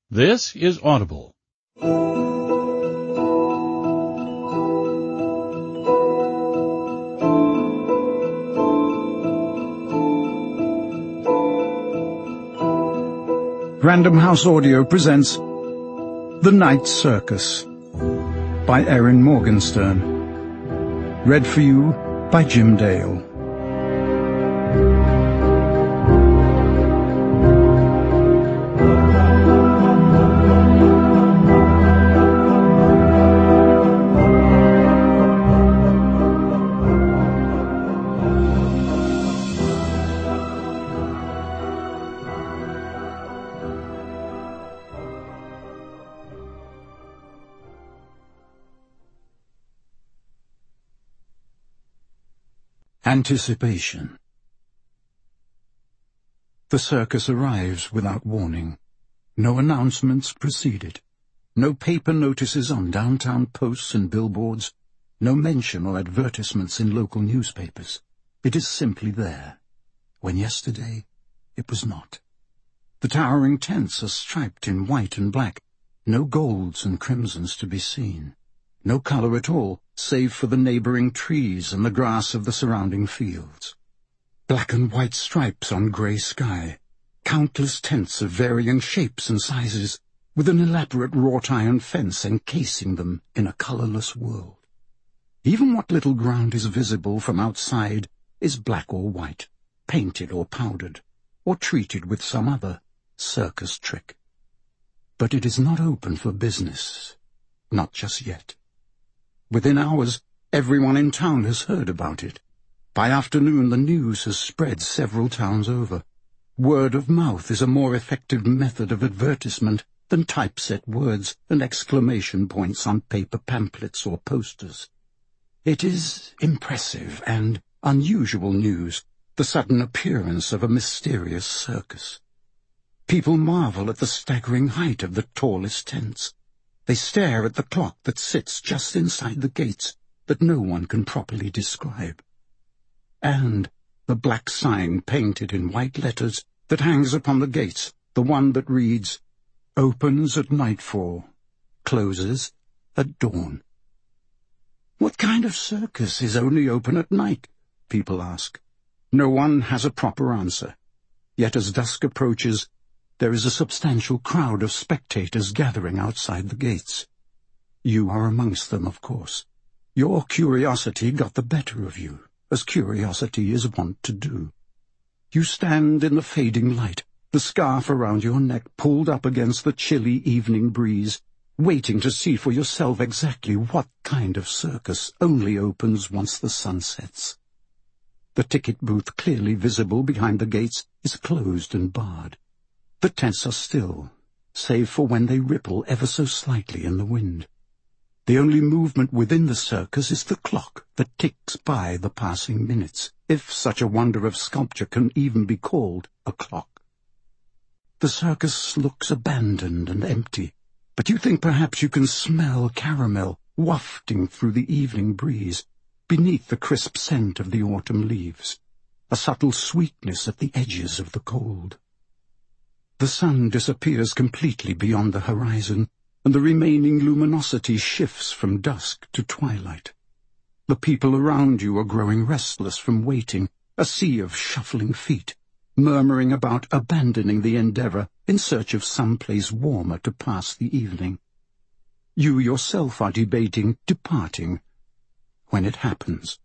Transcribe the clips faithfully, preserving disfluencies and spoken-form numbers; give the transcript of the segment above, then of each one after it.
This is Audible. Random House Audio presents The Night Circus by Erin Morgenstern. Read for you by Jim Dale. Anticipation. The circus arrives without warning. No announcements precede it. No paper notices on downtown posts and billboards. No mention or advertisements in local newspapers. It is simply there, when yesterday it was not. The towering tents are striped in white and black. No golds and crimsons to be seen. No colour at all, save for the neighbouring trees and the grass of the surrounding fields. Black and white stripes on grey sky, countless tents of varying shapes and sizes, with an elaborate wrought-iron fence encasing them in a colourless world. Even what little ground is visible from outside is black or white, painted or powdered, or treated with some other circus trick. But it is not open for business, not just yet. Within hours, everyone in town has heard about it. By afternoon, the news has spread several towns over. Word of mouth is a more effective method of advertisement than typeset words and exclamation points on paper pamphlets or posters. It is impressive and unusual news, the sudden appearance of a mysterious circus. People marvel at the staggering height of the tallest tents. They stare at the clock that sits just inside the gates that no one can properly describe. And the black sign painted in white letters that hangs upon the gates, the one that reads, "Opens at nightfall, closes at dawn." What kind of circus is only open at night? People ask. No one has a proper answer. Yet as dusk approaches, there is a substantial crowd of spectators gathering outside the gates. You are amongst them, of course. Your curiosity got the better of you, as curiosity is wont to do. You stand in the fading light, the scarf around your neck pulled up against the chilly evening breeze, waiting to see for yourself exactly what kind of circus only opens once the sun sets. The ticket booth, clearly visible behind the gates, is closed and barred. The tents are still, save for when they ripple ever so slightly in the wind. The only movement within the circus is the clock that ticks by the passing minutes, if such a wonder of sculpture can even be called a clock. The circus looks abandoned and empty, but you think perhaps you can smell caramel wafting through the evening breeze, beneath the crisp scent of the autumn leaves, a subtle sweetness at the edges of the cold. The sun disappears completely beyond the horizon, and the remaining luminosity shifts from dusk to twilight. The people around you are growing restless from waiting, a sea of shuffling feet, murmuring about abandoning the endeavour in search of some place warmer to pass the evening. You yourself are debating departing, when it happens.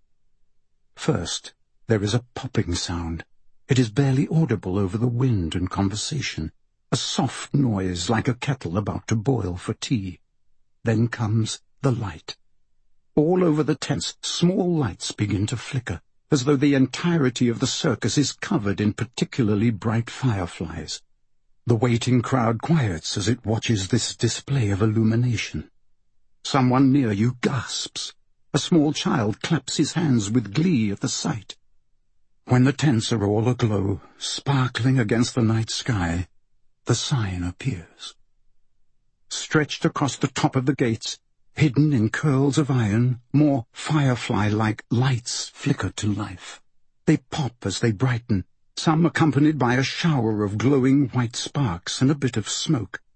First, there is a popping sound. It is barely audible over the wind and conversation, a soft noise like a kettle about to boil for tea. Then comes the light. All over the tents, small lights begin to flicker, as though the entirety of the circus is covered in particularly bright fireflies. The waiting crowd quiets as it watches this display of illumination. Someone near you gasps. A small child claps his hands with glee at the sight. When the tents are all aglow, sparkling against the night sky, the sign appears. Stretched across the top of the gates, hidden in curls of iron, more firefly-like lights flicker to life. They pop as they brighten, some accompanied by a shower of glowing white sparks and a bit of smoke.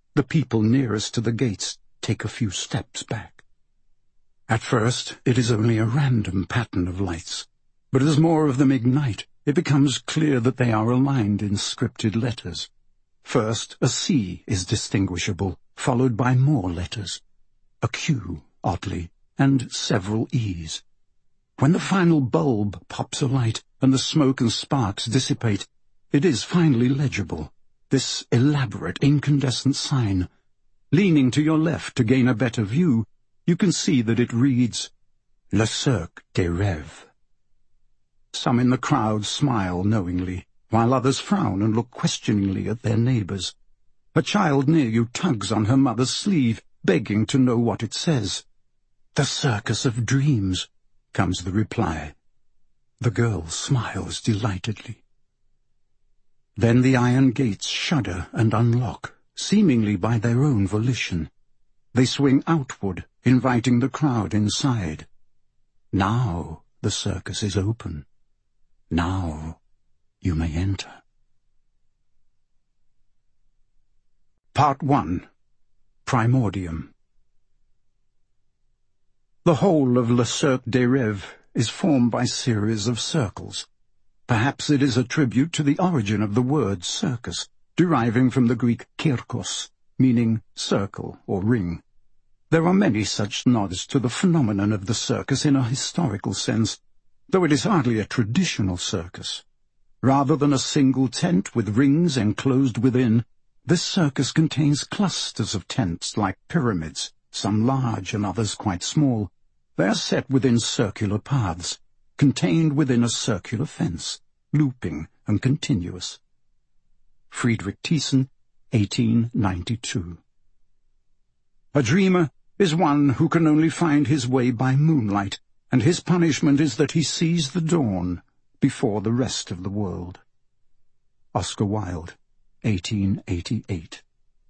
The people nearest to the gates take a few steps back. At first, it is only a random pattern of lights, but as more of them ignite, it becomes clear that they are aligned in scripted letters. First, a C is distinguishable, followed by more letters, a Q, oddly, and several E's. When the final bulb pops alight and the smoke and sparks dissipate, it is finally legible, this elaborate incandescent sign. Leaning to your left to gain a better view, you can see that it reads, Le Cercle des Rêves. Some in the crowd smile knowingly, while others frown and look questioningly at their neighbours. A child near you tugs on her mother's sleeve, begging to know what it says. The Circus of Dreams, comes the reply. The girl smiles delightedly. Then the iron gates shudder and unlock, seemingly by their own volition. They swing outward, inviting the crowd inside. Now the circus is open. Now you may enter. Part one. Primordium. The whole of Le Cercle des Rêves is formed by series of circles. Perhaps it is a tribute to the origin of the word circus, deriving from the Greek kyrkos, meaning circle or ring. There are many such nods to the phenomenon of the circus in a historical sense, though it is hardly a traditional circus. Rather than a single tent with rings enclosed within, this circus contains clusters of tents like pyramids, some large and others quite small. They are set within circular paths, contained within a circular fence, looping and continuous. Friedrich Thyssen, eighteen ninety-two. A dreamer is one who can only find his way by moonlight, and his punishment is that he sees the dawn before the rest of the world. Oscar Wilde, eighteen eighty-eight.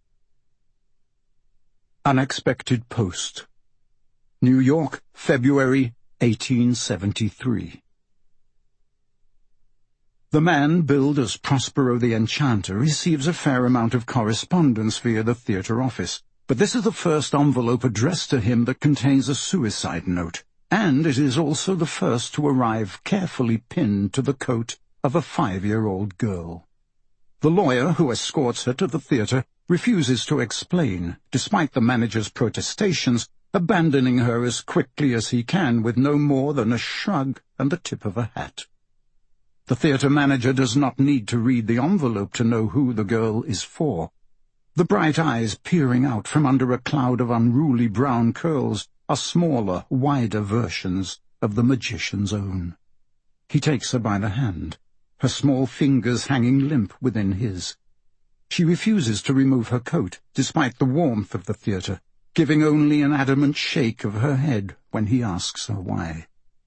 Unexpected Post. New York, February, eighteen seventy-three. The man billed as Prospero the Enchanter receives a fair amount of correspondence via the theatre office, but this is the first envelope addressed to him that contains a suicide note, and it is also the first to arrive carefully pinned to the coat of a five-year-old girl. The lawyer who escorts her to the theatre refuses to explain, despite the manager's protestations, abandoning her as quickly as he can with no more than a shrug and the tip of a hat. The theatre manager does not need to read the envelope to know who the girl is for. The bright eyes peering out from under a cloud of unruly brown curls are smaller, wider versions of the magician's own. He takes her by the hand, her small fingers hanging limp within his. She refuses to remove her coat, despite the warmth of the theatre, giving only an adamant shake of her head when he asks her why.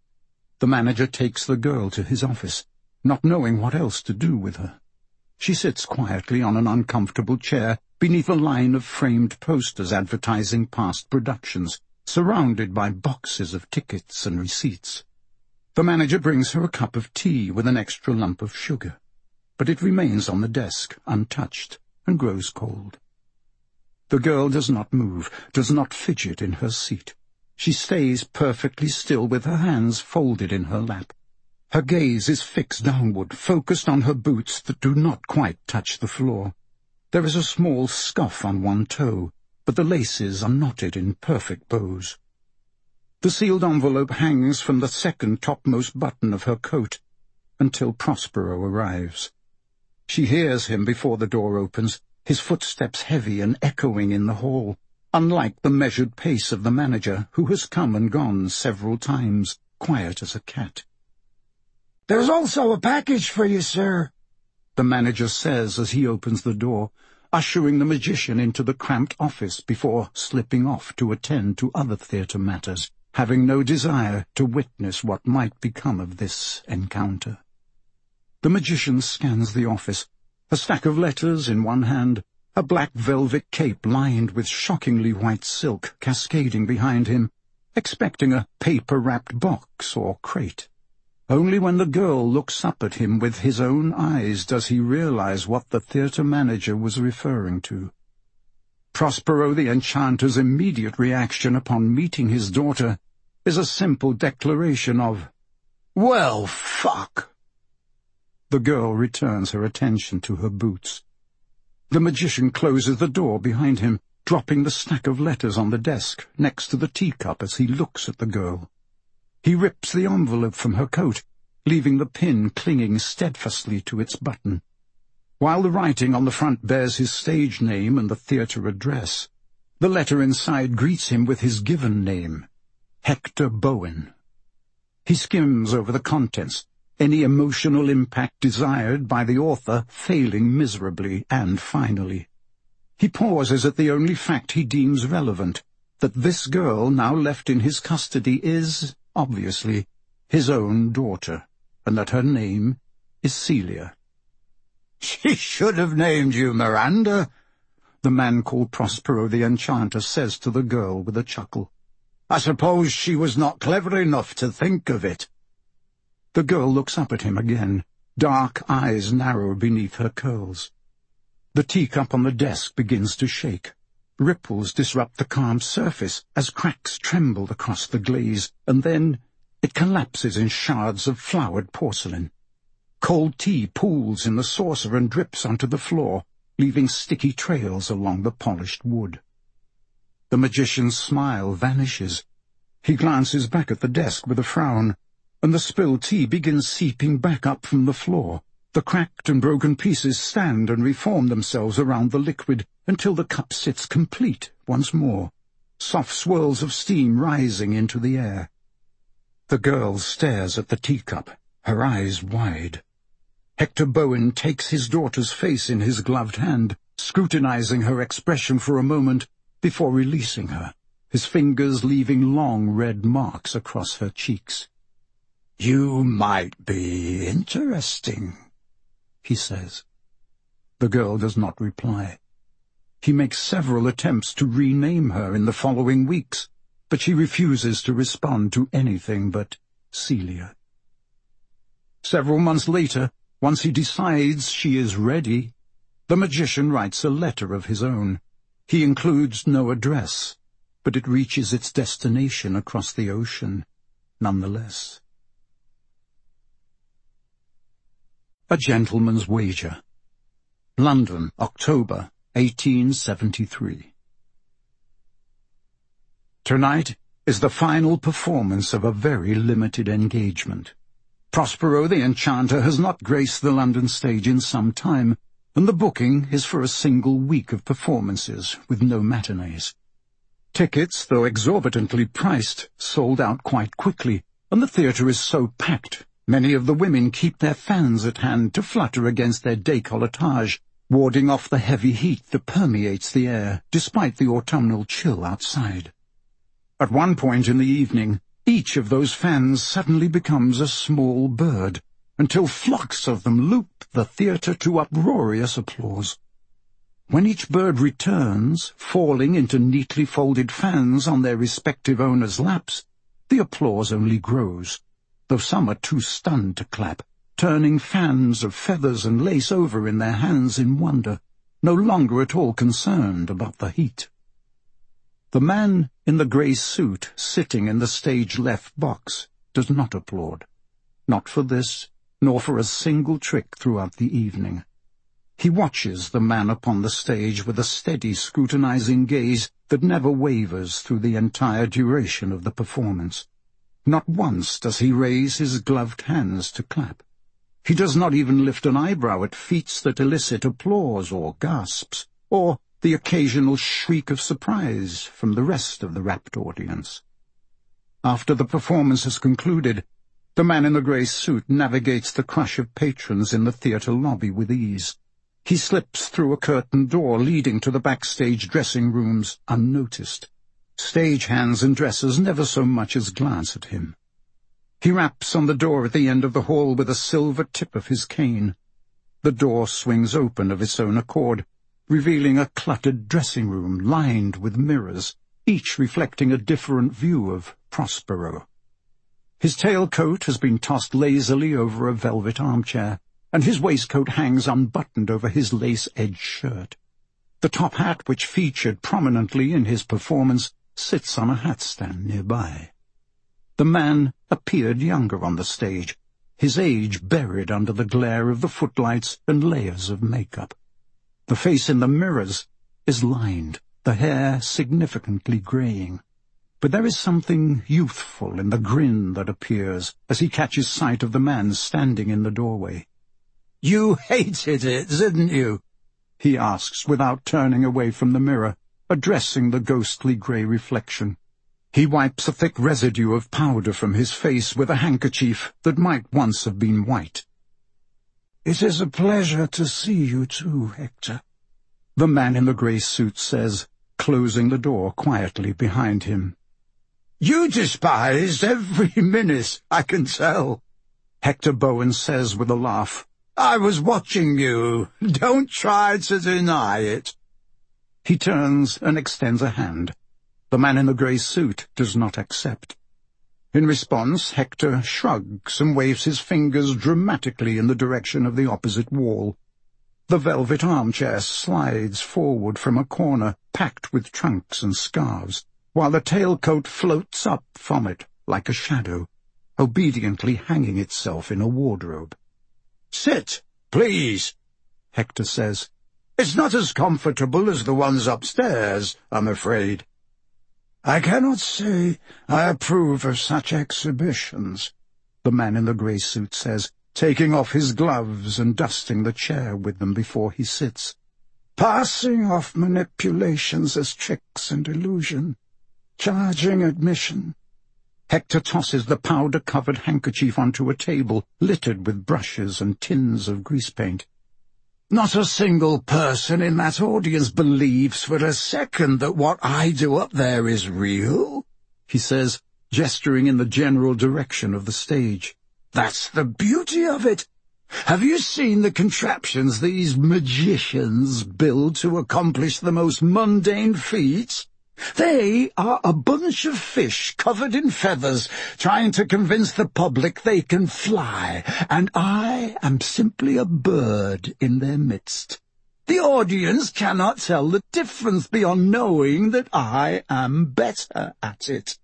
The manager takes the girl to his office, not knowing what else to do with her. She sits quietly on an uncomfortable chair beneath a line of framed posters advertising past productions, surrounded by boxes of tickets and receipts. The manager brings her a cup of tea with an extra lump of sugar, but it remains on the desk, untouched, and grows cold. The girl does not move, does not fidget in her seat. She stays perfectly still with her hands folded in her lap. Her gaze is fixed downward, focused on her boots that do not quite touch the floor. There is a small scuff on one toe, but the laces are knotted in perfect bows. The sealed envelope hangs from the second topmost button of her coat until Prospero arrives. She hears him before the door opens, his footsteps heavy and echoing in the hall, unlike the measured pace of the manager, who has come and gone several times, quiet as a cat. "There's also a package for you, sir," the manager says as he opens the door, ushering the magician into the cramped office before slipping off to attend to other theatre matters, having no desire to witness what might become of this encounter. The magician scans the office, a stack of letters in one hand, a black velvet cape lined with shockingly white silk cascading behind him, expecting a paper-wrapped box or crate. Only when the girl looks up at him with his own eyes does he realize what the theatre manager was referring to. Prospero the Enchanter's immediate reaction upon meeting his daughter is a simple declaration of, "Well, fuck!" The girl returns her attention to her boots. The magician closes the door behind him, dropping the stack of letters on the desk next to the teacup as he looks at the girl. He rips the envelope from her coat, leaving the pin clinging steadfastly to its button. While the writing on the front bears his stage name and the theatre address, the letter inside greets him with his given name, Hector Bowen. He skims over the contents, any emotional impact desired by the author failing miserably, and finally, he pauses at the only fact he deems relevant, that this girl now left in his custody is, obviously, his own daughter, and that her name is Celia. "She should have named you Miranda," the man called Prospero the Enchanter says to the girl with a chuckle. "I suppose she was not clever enough to think of it." The girl looks up at him again, dark eyes narrow beneath her curls. The teacup on the desk begins to shake. Ripples disrupt the calm surface as cracks tremble across the glaze, and then it collapses in shards of flowered porcelain. Cold tea pools in the saucer and drips onto the floor, leaving sticky trails along the polished wood. The magician's smile vanishes. He glances back at the desk with a frown, and the spilled tea begins seeping back up from the floor. The cracked and broken pieces stand and reform themselves around the liquid until the cup sits complete once more, soft swirls of steam rising into the air. The girl stares at the teacup, her eyes wide. Hector Bowen takes his daughter's face in his gloved hand, scrutinizing her expression for a moment before releasing her, his fingers leaving long red marks across her cheeks. "You might be interesting," he says. The girl does not reply. He makes several attempts to rename her in the following weeks, but she refuses to respond to anything but Celia. Several months later, once he decides she is ready, the magician writes a letter of his own. He includes no address, but it reaches its destination across the ocean nonetheless. A Gentleman's Wager. London, October, eighteen seventy-three. Tonight is the final performance of a very limited engagement. Prospero the Enchanter has not graced the London stage in some time, and the booking is for a single week of performances with no matinees. Tickets, though exorbitantly priced, sold out quite quickly, and the theatre is so packed, many of the women keep their fans at hand to flutter against their décolletage, warding off the heavy heat that permeates the air, despite the autumnal chill outside. At one point in the evening, each of those fans suddenly becomes a small bird, until flocks of them loop the theatre to uproarious applause. When each bird returns, falling into neatly folded fans on their respective owners' laps, the applause only grows, though some are too stunned to clap, turning fans of feathers and lace over in their hands in wonder, no longer at all concerned about the heat. The man in the grey suit sitting in the stage left box does not applaud, not for this, nor for a single trick throughout the evening. He watches the man upon the stage with a steady, scrutinizing gaze that never wavers through the entire duration of the performance. Not once does he raise his gloved hands to clap. He does not even lift an eyebrow at feats that elicit applause or gasps, or the occasional shriek of surprise from the rest of the rapt audience. After the performance has concluded, the man in the grey suit navigates the crush of patrons in the theatre lobby with ease. He slips through a curtained door leading to the backstage dressing rooms unnoticed. Stage hands and dressers never so much as glance at him. He raps on the door at the end of the hall with a silver tip of his cane. The door swings open of its own accord, revealing a cluttered dressing room lined with mirrors, each reflecting a different view of Prospero. His tailcoat has been tossed lazily over a velvet armchair, and his waistcoat hangs unbuttoned over his lace-edged shirt. The top hat which featured prominently in his performance sits on a hat stand nearby. The man appeared younger on the stage, his age buried under the glare of the footlights and layers of makeup. The face in the mirrors is lined, the hair significantly graying. But there is something youthful in the grin that appears as he catches sight of the man standing in the doorway. "You hated it, didn't you?" he asks without turning away from the mirror, addressing the ghostly grey reflection. He wipes a thick residue of powder from his face with a handkerchief that might once have been white. "It is a pleasure to see you too, Hector," the man in the grey suit says, closing the door quietly behind him. "You despised every minute, I can tell," Hector Bowen says with a laugh. "I was watching you. Don't try to deny it." He turns and extends a hand. The man in the grey suit does not accept. In response, Hector shrugs and waves his fingers dramatically in the direction of the opposite wall. The velvet armchair slides forward from a corner packed with trunks and scarves, while the tailcoat floats up from it like a shadow, obediently hanging itself in a wardrobe. "Sit, please," Hector says. "It's not as comfortable as the ones upstairs, I'm afraid." "I cannot say I approve of such exhibitions," the man in the grey suit says, taking off his gloves and dusting the chair with them before he sits. "Passing off manipulations as tricks and illusion. Charging admission." Hector tosses the powder-covered handkerchief onto a table littered with brushes and tins of grease paint. "Not a single person in that audience believes for a second that what I do up there is real," he says, gesturing in the general direction of the stage. "That's the beauty of it. Have you seen the contraptions these magicians build to accomplish the most mundane feats? They are a bunch of fish covered in feathers trying to convince the public they can fly, and I am simply a bird in their midst. The audience cannot tell the difference beyond knowing that I am better at it."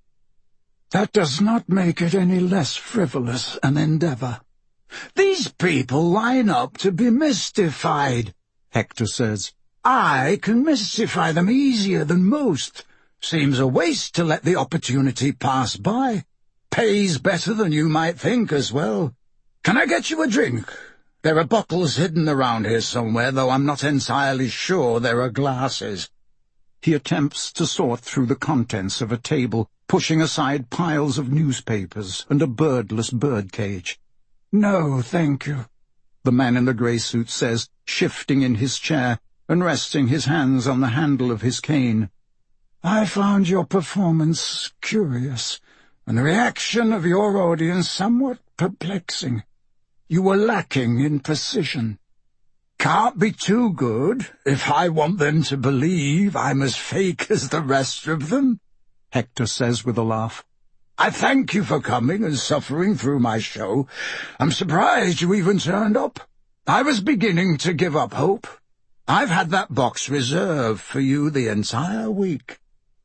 "That does not make it any less frivolous an endeavour." "These people line up to be mystified," Hector says. "I can mystify them easier than most. Seems a waste to let the opportunity pass by. Pays better than you might think as well. Can I get you a drink? There are bottles hidden around here somewhere, though I'm not entirely sure there are glasses." He attempts to sort through the contents of a table, pushing aside piles of newspapers and a birdless birdcage. "No, thank you," the man in the grey suit says, shifting in his chair and resting his hands on the handle of his cane. "I found your performance curious, and the reaction of your audience somewhat perplexing. You were lacking in precision. Can't be too good if I want them to believe I'm as fake as the rest of them," Hector says with a laugh. "I thank you for coming and suffering through my show. I'm surprised you even turned up. I was beginning to give up hope. I've had that box reserved for you the entire week."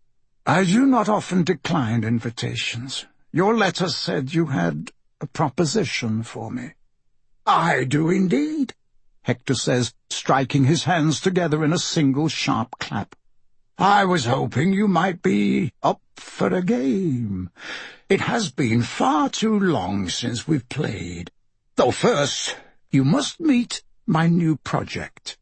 "I do not often decline invitations. Your letter said you had a proposition for me." "I do indeed," Hector says, striking his hands together in a single sharp clap. "I was hoping you might be up for a game. It has been far too long since we've played. Though first, you must meet my new project.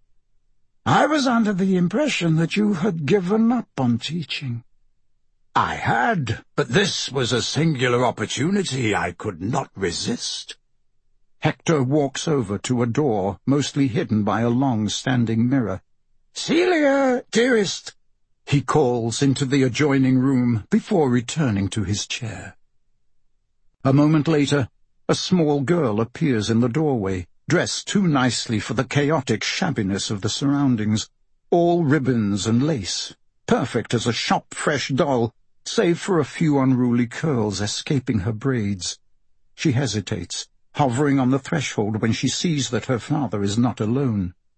I was under the impression that you had given up on teaching." "I had, but this was a singular opportunity I could not resist." Hector walks over to a door, mostly hidden by a long-standing mirror. "Celia, dearest," he calls into the adjoining room before returning to his chair. A moment later, a small girl appears in the doorway, dressed too nicely for the chaotic shabbiness of the surroundings, all ribbons and lace, perfect as a shop-fresh doll, save for a few unruly curls escaping her braids. She hesitates, hovering on the threshold when she sees that her father is not alone.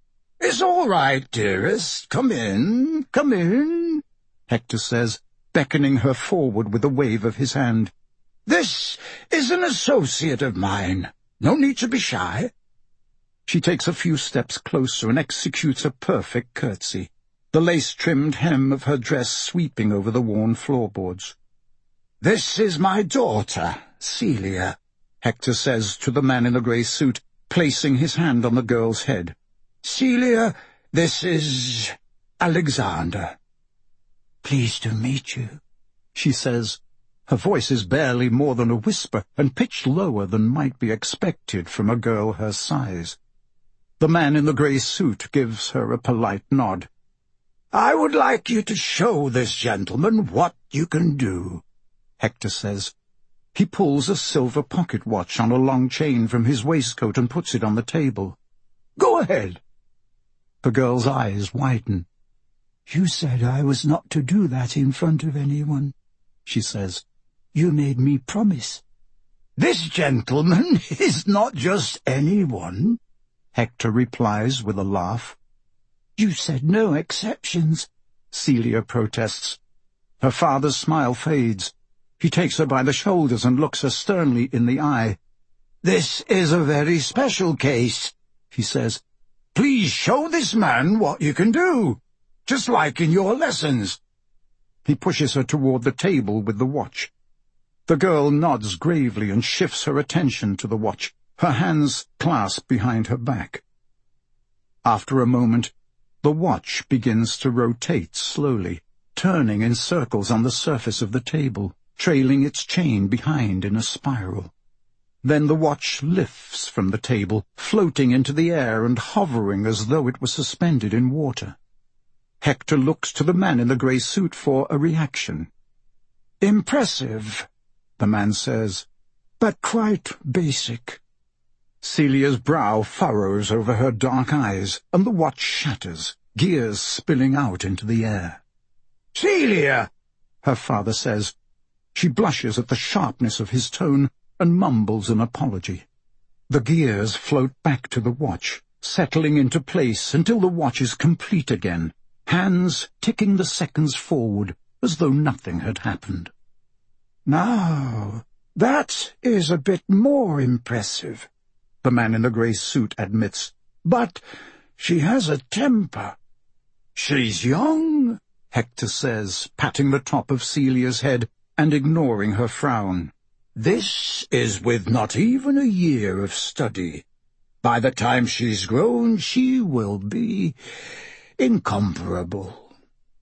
"It's all right, dearest. Come in, come in," Hector says, beckoning her forward with a wave of his hand. "This is an associate of mine. No need to be shy." She takes a few steps closer and executes a perfect curtsy, the lace-trimmed hem of her dress sweeping over the worn floorboards. "This is my daughter, Celia," Hector says to the man in the grey suit, placing his hand on the girl's head. "Celia, this is Alexander." "Pleased to meet you," she says. Her voice is barely more than a whisper, and pitched lower than might be expected from a girl her size. The man in the grey suit gives her a polite nod. "I would like you to show this gentleman what you can do," Hector says. He pulls a silver pocket watch on a long chain from his waistcoat and puts it on the table. "Go ahead." The girl's eyes widen. "You said I was not to do that in front of anyone," she says. "You made me promise." "This gentleman is not just anyone," Hector replies with a laugh. "You said no exceptions," Celia protests. Her father's smile fades. He takes her by the shoulders and looks her sternly in the eye. "This is a very special case," he says. "Please show this man what you can do, just like in your lessons." He pushes her toward the table with the watch. The girl nods gravely and shifts her attention to the watch, her hands clasped behind her back. After a moment, the watch begins to rotate slowly, turning in circles on the surface of the table, trailing its chain behind in a spiral. Then the watch lifts from the table, floating into the air and hovering as though it were suspended in water. Hector looks to the man in the grey suit for a reaction. "Impressive," the man says, "but quite basic." Celia's brow furrows over her dark eyes, and the watch shatters, gears spilling out into the air. "Celia!" her father says. She blushes at the sharpness of his tone and mumbles an apology. The gears float back to the watch, settling into place until the watch is complete again, hands ticking the seconds forward as though nothing had happened. "Now, that is a bit more impressive," the man in the grey suit admits. "But she has a temper." "She's young," Hector says, patting the top of Celia's head and ignoring her frown. "This is with not even a year of study. By the time she's grown, she will be incomparable.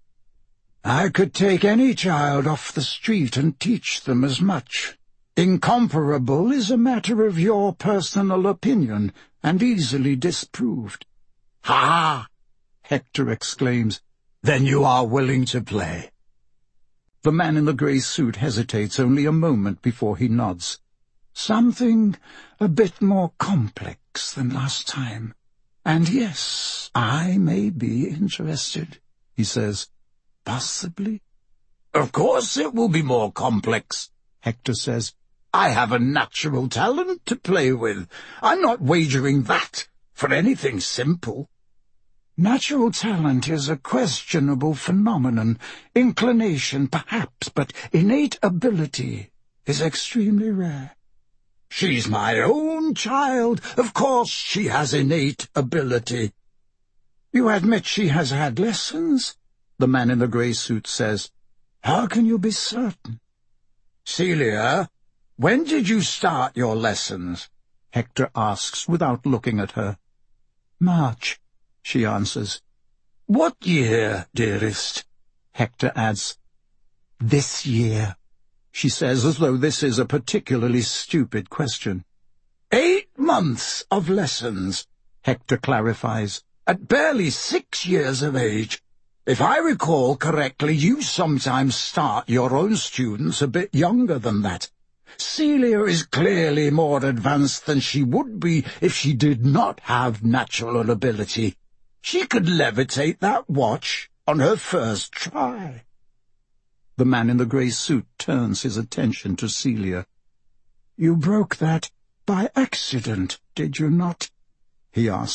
I could take any child off the street and teach them as much. Incomparable is a matter of your personal opinion, and easily disproved." "Ha!" Hector exclaims. "Then you are willing to play?" The man in the grey suit hesitates only a moment before he nods. "Something a bit more complex than last time. And yes, I may be interested," he says. "Possibly." "Of course it will be more complex," Hector says. "I have a natural talent to play with. I'm not wagering that for anything simple." "Natural talent is a questionable phenomenon. Inclination, perhaps, but innate ability is extremely rare." "She's my own child. Of course she has innate ability." "You admit she has had lessons?" the man in the grey suit says. "How can you be certain?" "Celia, when did you start your lessons?" Hector asks without looking at her. "March," she answers. "What year, dearest?" Hector adds. "This year," she says, as though this is a particularly stupid question. "Eight months of lessons," Hector clarifies, "at barely six years of age. If I recall correctly, you sometimes start your own students a bit younger than that. Celia is clearly more advanced than she would be if she did not have natural ability. She could levitate that watch on her first try." The man in the grey suit turns his attention to Celia. "You broke that by accident, did you not?" he asks.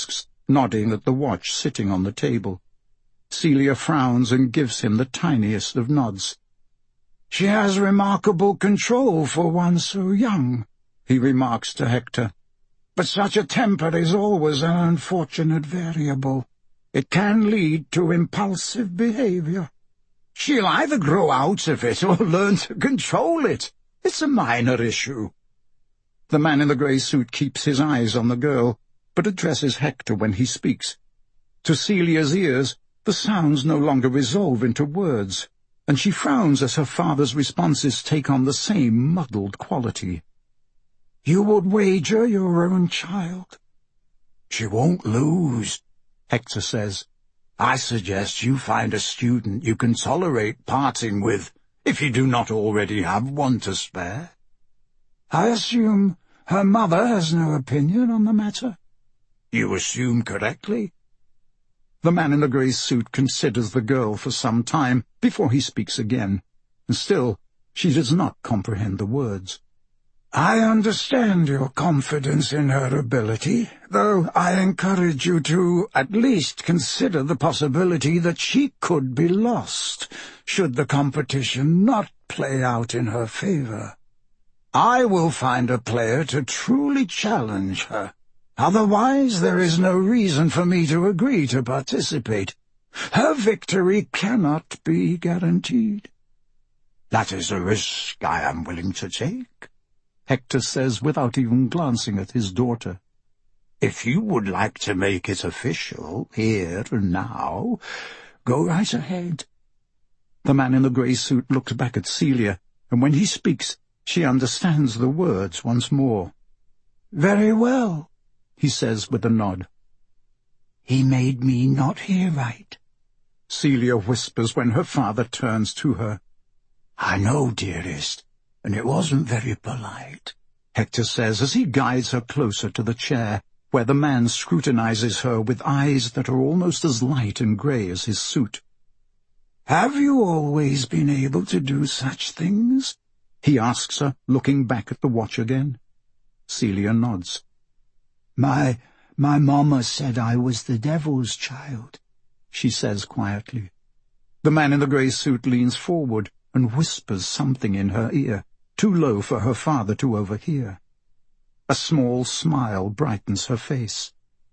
nodding at the watch sitting on the table. Celia frowns and gives him the tiniest of nods. "She has remarkable control for one so young," he remarks to Hector. "But such a temper is always an unfortunate variable. It can lead to impulsive behavior. She'll either grow out of it or learn to control it. It's a minor issue." The man in the grey suit keeps his eyes on the girl, but addresses Hector when he speaks. To Celia's ears, the sounds no longer resolve into words, and she frowns as her father's responses take on the same muddled quality. "You would wager your own child?" "She won't lose," Hector says. "I suggest you find a student you can tolerate parting with, if you do not already have one to spare." "I assume her mother has no opinion on the matter?" "You assume correctly." The man in the grey suit considers the girl for some time before he speaks again, and still she does not comprehend the words. "I understand your confidence in her ability, though I encourage you to at least consider the possibility that she could be lost, should the competition not play out in her favor. I will find a player to truly challenge her. Otherwise, there is no reason for me to agree to participate. Her victory cannot be guaranteed." "That is a risk I am willing to take," Hector says without even glancing at his daughter. "If you would like to make it official, here and now, go right ahead." The man in the grey suit looks back at Celia, and when he speaks, she understands the words once more. "Very well," he says with a nod. "He made me not hear right," Celia whispers when her father turns to her. "I know, dearest, and it wasn't very polite," Hector says as he guides her closer to the chair, where the man scrutinizes her with eyes that are almost as light and grey as his suit. "Have you always been able to do such things?" he asks her, looking back at the watch again. Celia nods. My, my mamma said I was the devil's child," she says quietly. The man in the grey suit leans forward and whispers something in her ear, too low for her father to overhear. A small smile brightens her face.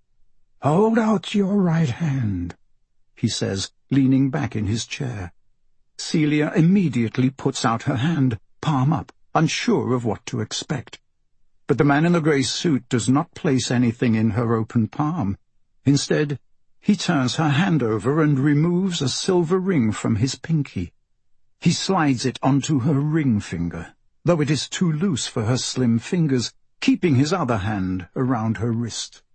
"Hold out your right hand," he says, leaning back in his chair. Celia immediately puts out her hand, palm up, unsure of what to expect. But the man in the grey suit does not place anything in her open palm. Instead, he turns her hand over and removes a silver ring from his pinky. He slides it onto her ring finger, though it is too loose for her slim fingers, keeping his other hand around her wrist.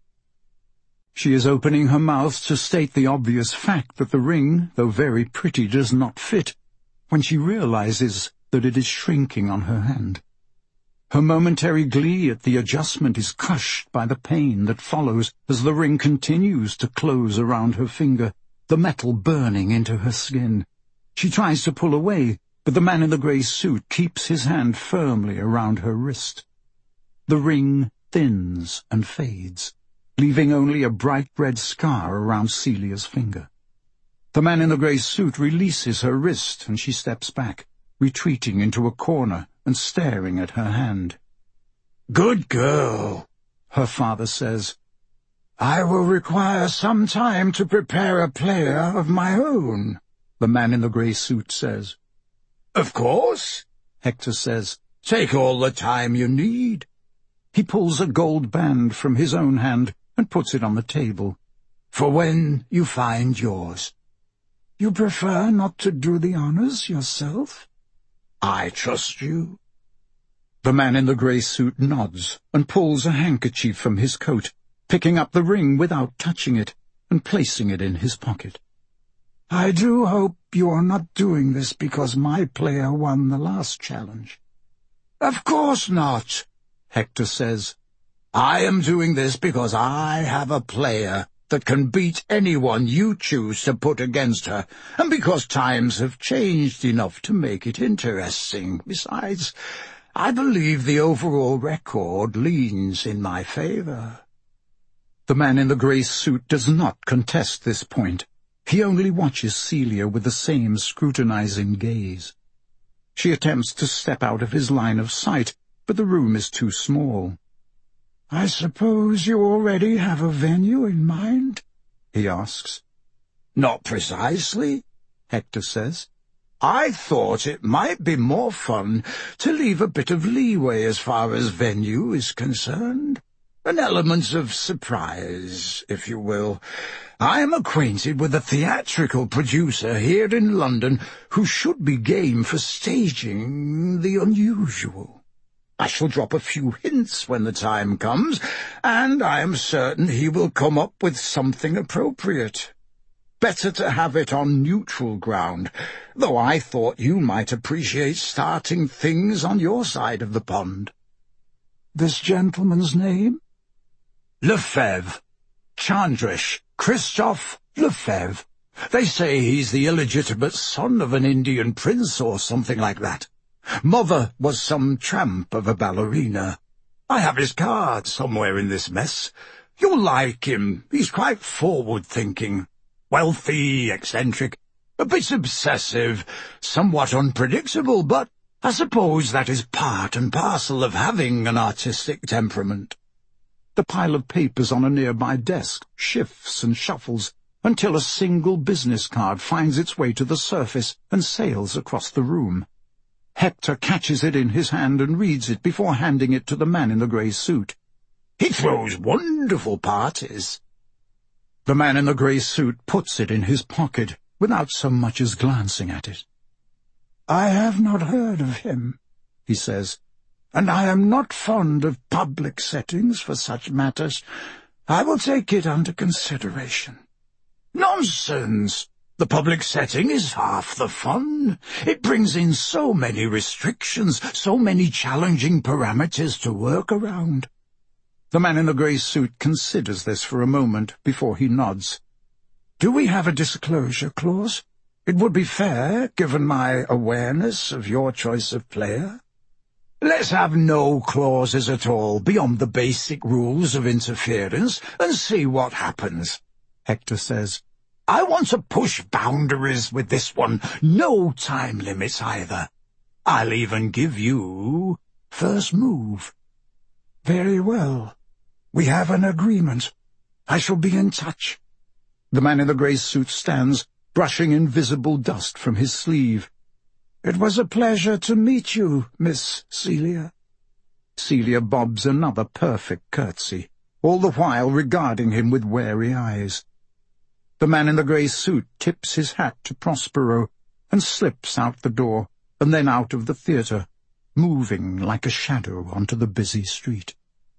She is opening her mouth to state the obvious fact that the ring, though very pretty, does not fit, when she realizes that it is shrinking on her hand. Her momentary glee at the adjustment is crushed by the pain that follows as the ring continues to close around her finger, the metal burning into her skin. She tries to pull away, but the man in the grey suit keeps his hand firmly around her wrist. The ring thins and fades, leaving only a bright red scar around Celia's finger. The man in the grey suit releases her wrist, and she steps back, retreating into a corner and staring at her hand. "Good girl," her father says. "I will require some time to prepare a player of my own," the man in the grey suit says. "Of course," Hector says. "Take all the time you need." He pulls a gold band from his own hand and puts it on the table. "For when you find yours." "You prefer not to do the honors yourself?" "I trust you." The man in the grey suit nods and pulls a handkerchief from his coat, picking up the ring without touching it and placing it in his pocket. "I do hope you are not doing this because my player won the last challenge." "Of course not," Hector says. "I am doing this because I have a player that can beat anyone you choose to put against her, and because times have changed enough to make it interesting. Besides, I believe the overall record leans in my favor." The man in the grey suit does not contest this point. He only watches Celia with the same scrutinizing gaze. She attempts to step out of his line of sight, but the room is too small. "I suppose you already have a venue in mind?" he asks. "Not precisely," Hector says. "I thought it might be more fun to leave a bit of leeway as far as venue is concerned. An element of surprise, if you will. I am acquainted with a theatrical producer here in London who should be game for staging the unusual. I shall drop a few hints when the time comes, and I am certain he will come up with something appropriate. Better to have it on neutral ground, though I thought you might appreciate starting things on your side of the pond." "This gentleman's name?" "Lefebvre. Chandrish Christophe Lefebvre. They say he's the illegitimate son of an Indian prince or something like that. Mother was some tramp of a ballerina. I have his card somewhere in this mess. You'll like him. He's quite forward-thinking. Wealthy, eccentric, a bit obsessive, somewhat unpredictable, but I suppose that is part and parcel of having an artistic temperament." The pile of papers on a nearby desk shifts and shuffles until a single business card finds its way to the surface and sails across the room. Hector catches it in his hand and reads it before handing it to the man in the grey suit. "He throws wonderful parties." The man in the grey suit puts it in his pocket without so much as glancing at it. "I have not heard of him," he says, "and I am not fond of public settings for such matters. I will take it under consideration." "Nonsense! The public setting is half the fun. It brings in so many restrictions, so many challenging parameters to work around." The man in the grey suit considers this for a moment before he nods. "Do we have a disclosure clause? It would be fair, given my awareness of your choice of player." "Let's have no clauses at all beyond the basic rules of interference and see what happens," Hector says. "I want to push boundaries with this one. No time limits either. I'll even give you first move." "Very well. We have an agreement. I shall be in touch." The man in the grey suit stands, brushing invisible dust from his sleeve. "It was a pleasure to meet you, Miss Celia." Celia bobs another perfect curtsy, all the while regarding him with wary eyes. The man in the grey suit tips his hat to Prospero and slips out the door, and then out of the theatre, moving like a shadow onto the busy street.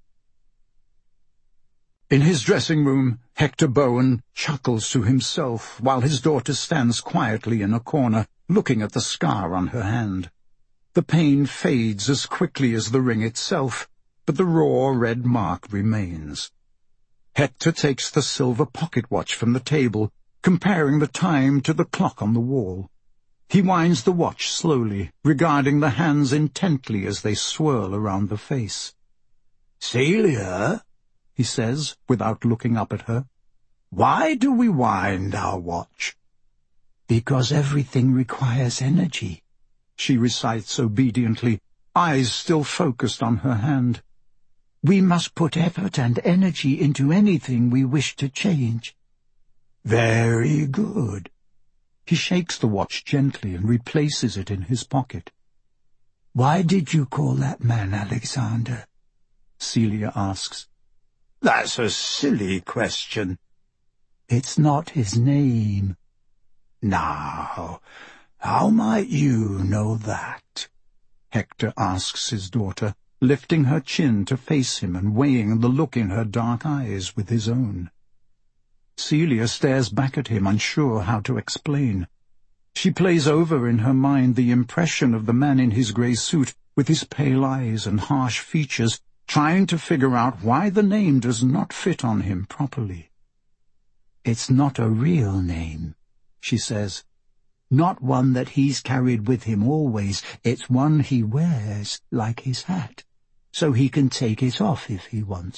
In his dressing-room, Hector Bowen chuckles to himself while his daughter stands quietly in a corner, looking at the scar on her hand. The pain fades as quickly as the ring itself, but the raw red mark remains. Hector takes the silver pocket watch from the table, comparing the time to the clock on the wall. He winds the watch slowly, regarding the hands intently as they swirl around the face. "Celia," he says, without looking up at her, "why do we wind our watch?" "Because everything requires energy," she recites obediently, eyes still focused on her hand. "We must put effort and energy into anything we wish to change." "Very good." He shakes the watch gently and replaces it in his pocket. "Why did you call that man Alexander?" Celia asks. "That's a silly question." "It's not his name." "Now, how might you know that?" Hector asks his daughter, lifting her chin to face him and weighing the look in her dark eyes with his own. Celia stares back at him, unsure how to explain. She plays over in her mind the impression of the man in his grey suit, with his pale eyes and harsh features, trying to figure out why the name does not fit on him properly. "It's not a real name," she says. "Not one that he's carried with him always. It's one he wears, like his hat, so he can take it off if he wants,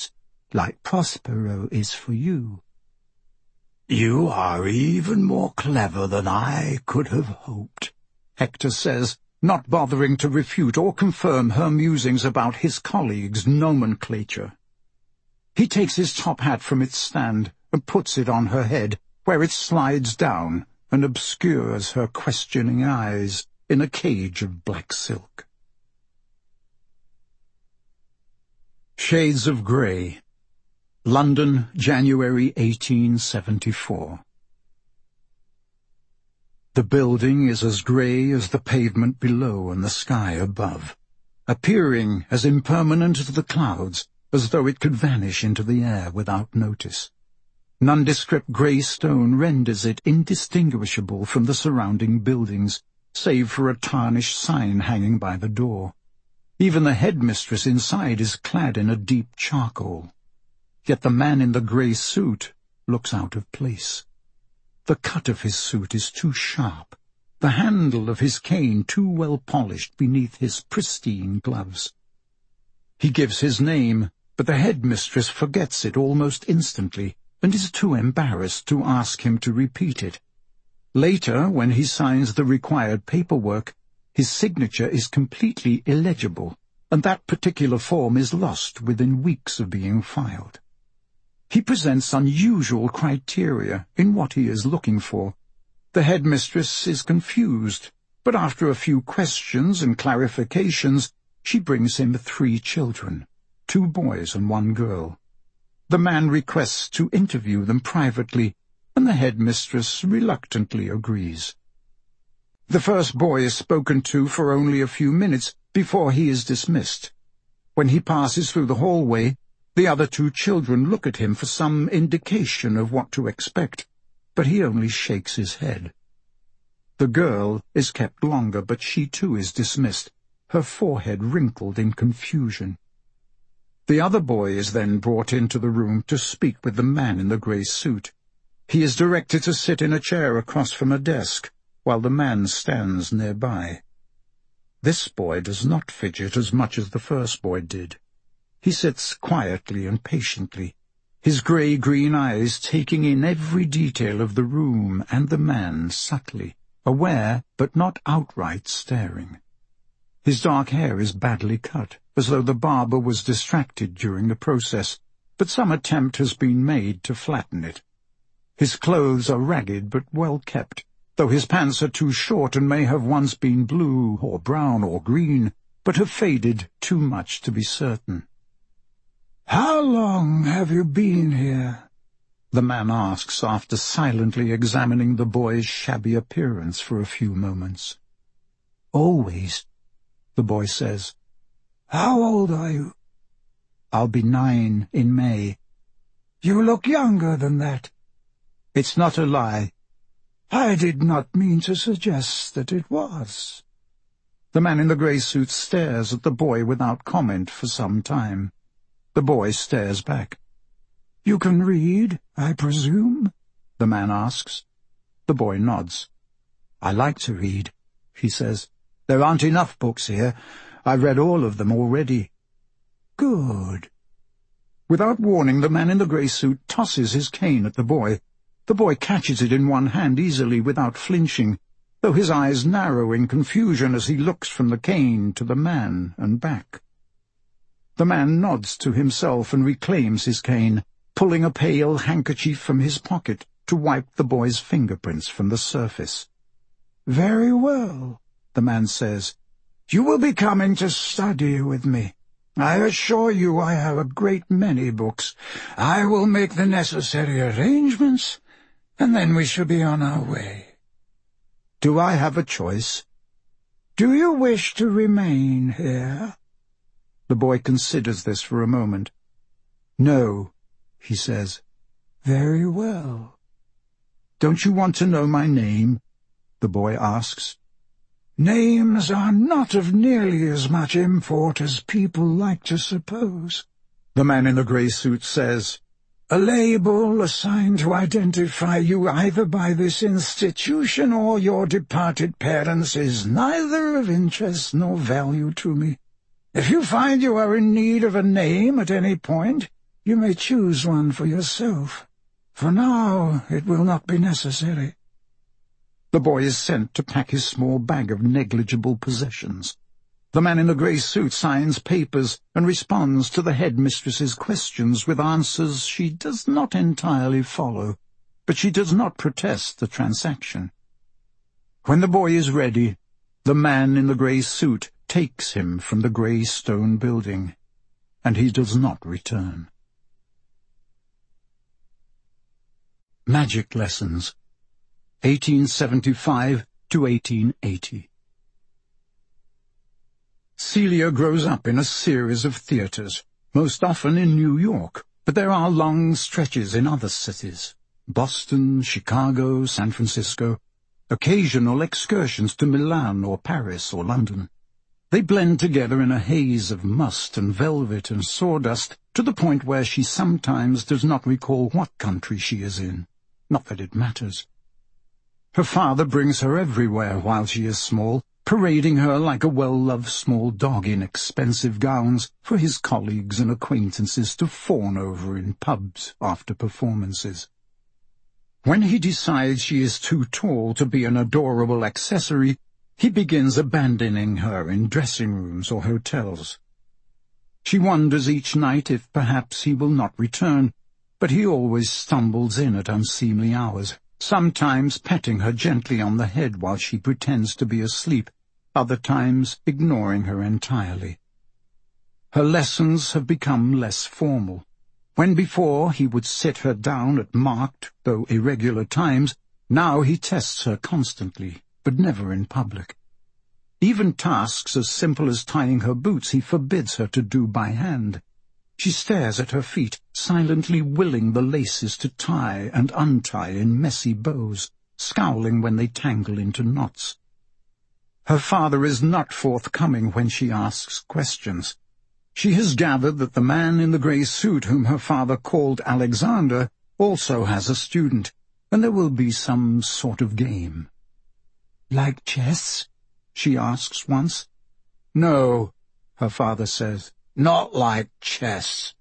like Prospero is for you." "You are even more clever than I could have hoped," Hector says, not bothering to refute or confirm her musings about his colleagues' nomenclature. He takes his top hat from its stand and puts it on her head, where it slides down and obscures her questioning eyes in a cage of black silk. Shades of Grey, London, January eighteen seventy-four. The building is as grey as the pavement below and the sky above, appearing as impermanent as the clouds, as though it could vanish into the air without notice. Nondescript grey stone renders it indistinguishable from the surrounding buildings, save for a tarnished sign hanging by the door. Even the headmistress inside is clad in a deep charcoal. Yet the man in the grey suit looks out of place. The cut of his suit is too sharp, the handle of his cane too well polished beneath his pristine gloves. He gives his name, but the headmistress forgets it almost instantly, and is too embarrassed to ask him to repeat it. Later, when he signs the required paperwork, his signature is completely illegible, and that particular form is lost within weeks of being filed. He presents unusual criteria in what he is looking for. The headmistress is confused, but after a few questions and clarifications, she brings him three children, two boys and one girl. The man requests to interview them privately, and the headmistress reluctantly agrees. The first boy is spoken to for only a few minutes before he is dismissed. When he passes through the hallway, the other two children look at him for some indication of what to expect, but he only shakes his head. The girl is kept longer, but she too is dismissed, her forehead wrinkled in confusion. The other boy is then brought into the room to speak with the man in the grey suit. He is directed to sit in a chair across from a desk, while the man stands nearby. This boy does not fidget as much as the first boy did. He sits quietly and patiently, his grey-green eyes taking in every detail of the room and the man subtly, aware but not outright staring. His dark hair is badly cut, as though the barber was distracted during the process, but some attempt has been made to flatten it. His clothes are ragged but well kept, though his pants are too short and may have once been blue or brown or green, but have faded too much to be certain. "How long have you been here?" the man asks after silently examining the boy's shabby appearance for a few moments. "Always," the boy says. "How old are you?" "I'll be nine in May." "You look younger than that." "It's not a lie." "I did not mean to suggest that it was." The man in the grey suit stares at the boy without comment for some time. The boy stares back. "You can read, I presume?" the man asks. The boy nods. "I like to read," he says. "There aren't enough books here. I've read all of them already." "Good." Without warning, the man in the grey suit tosses his cane at the boy. The boy catches it in one hand easily without flinching, though his eyes narrow in confusion as he looks from the cane to the man and back. The man nods to himself and reclaims his cane, pulling a pale handkerchief from his pocket to wipe the boy's fingerprints from the surface. "Very well," the man says. "You will be coming to study with me. I assure you I have a great many books. I will make the necessary arrangements, and then we shall be on our way." "Do I have a choice?" "Do you wish to remain here?" The boy considers this for a moment. "No," he says. "Very well." "Don't you want to know my name?" the boy asks. "Names are not of nearly as much import as people like to suppose," the man in the grey suit says. "A label assigned to identify you either by this institution or your departed parents is neither of interest nor value to me. If you find you are in need of a name at any point, You may choose one for yourself. For now, it will not be necessary." The boy is sent to pack his small bag of negligible possessions. The man in the grey suit signs papers and responds to the headmistress's questions with answers she does not entirely follow, but she does not protest the transaction. When the boy is ready, the man in the grey suit takes him from the grey stone building, and he does not return. Magic Lessons, eighteen seventy-five to eighteen eighty. Celia grows up in a series of theatres, most often in New York, but there are long stretches in other cities, Boston, Chicago, San Francisco, occasional excursions to Milan or Paris or London. They blend together in a haze of must and velvet and sawdust to the point where she sometimes does not recall what country she is in, not that it matters. Her father brings her everywhere while she is small, parading her like a well-loved small dog in expensive gowns for his colleagues and acquaintances to fawn over in pubs after performances. When he decides she is too tall to be an adorable accessory, he begins abandoning her in dressing rooms or hotels. She wonders each night if perhaps he will not return, but he always stumbles in at unseemly hours, sometimes petting her gently on the head while she pretends to be asleep, other times ignoring her entirely. Her lessons have become less formal. When before he would sit her down at marked, though irregular times, now he tests her constantly, but never in public. Even tasks as simple as tying her boots he forbids her to do by hand. She stares at her feet, silently willing the laces to tie and untie in messy bows, scowling when they tangle into knots. Her father is not forthcoming when she asks questions. She has gathered that the man in the grey suit whom her father called Alexander also has a student, and there will be some sort of game. "Like chess?" she asks once. "No," her father says. "Not like chess."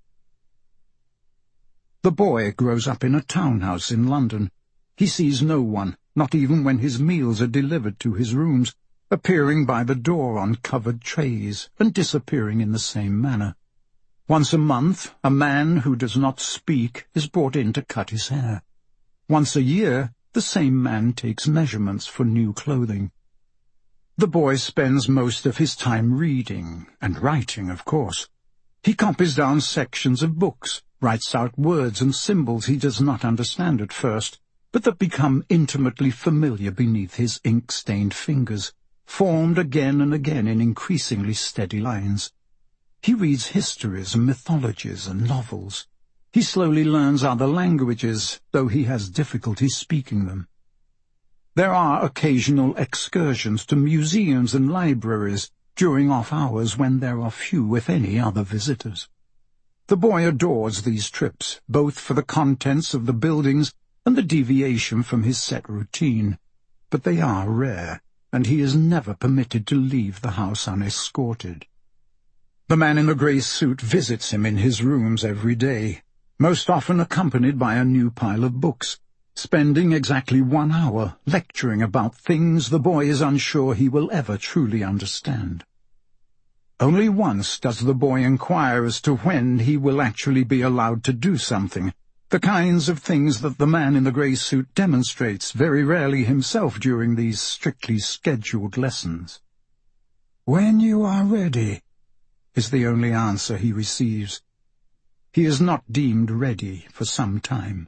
The boy grows up in a townhouse in London. He sees no one, not even when his meals are delivered to his rooms, appearing by the door on covered trays and disappearing in the same manner. Once a month, a man who does not speak is brought in to cut his hair. Once a year, the same man takes measurements for new clothing. The boy spends most of his time reading, and writing, of course. He copies down sections of books, writes out words and symbols he does not understand at first, but that become intimately familiar beneath his ink-stained fingers, formed again and again in increasingly steady lines. He reads histories and mythologies and novels. He slowly learns other languages, though he has difficulty speaking them. There are occasional excursions to museums and libraries during off hours when there are few, if any, other visitors. The boy adores these trips, both for the contents of the buildings and the deviation from his set routine, but they are rare, and he is never permitted to leave the house unescorted. The man in the grey suit visits him in his rooms every day, most often accompanied by a new pile of books, spending exactly one hour lecturing about things the boy is unsure he will ever truly understand. Only once does the boy inquire as to when he will actually be allowed to do something, the kinds of things that the man in the grey suit demonstrates very rarely himself during these strictly scheduled lessons. "When you are ready," is the only answer he receives. He is not deemed ready for some time.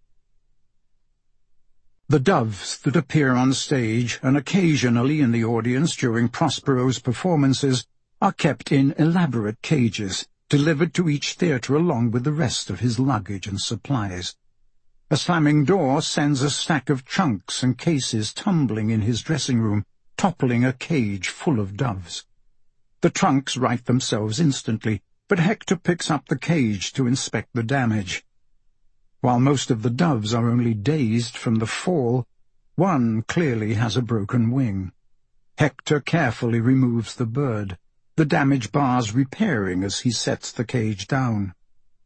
The doves that appear on stage and occasionally in the audience during Prospero's performances are kept in elaborate cages, delivered to each theatre along with the rest of his luggage and supplies. A slamming door sends a stack of trunks and cases tumbling in his dressing room, toppling a cage full of doves. The trunks right themselves instantly, but Hector picks up the cage to inspect the damage. While most of the doves are only dazed from the fall, one clearly has a broken wing. Hector carefully removes the bird, the damaged bars repairing as he sets the cage down.